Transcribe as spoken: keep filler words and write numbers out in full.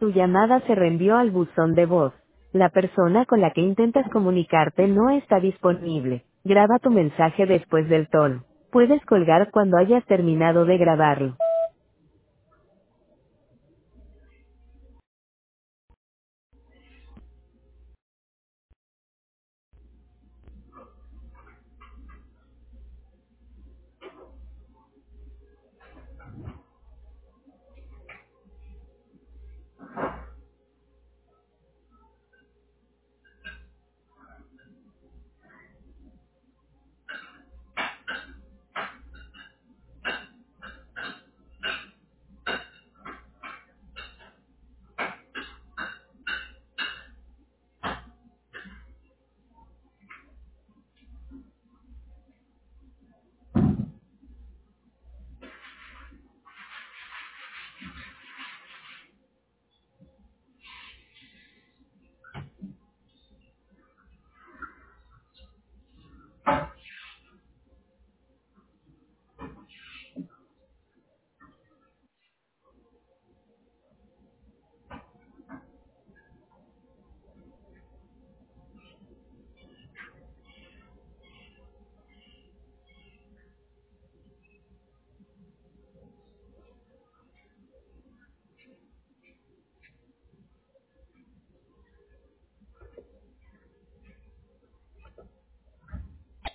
Tu llamada se reenvió al buzón de voz. La persona con la que intentas comunicarte no está disponible. Graba tu mensaje después del tono. Puedes colgar cuando hayas terminado de grabarlo.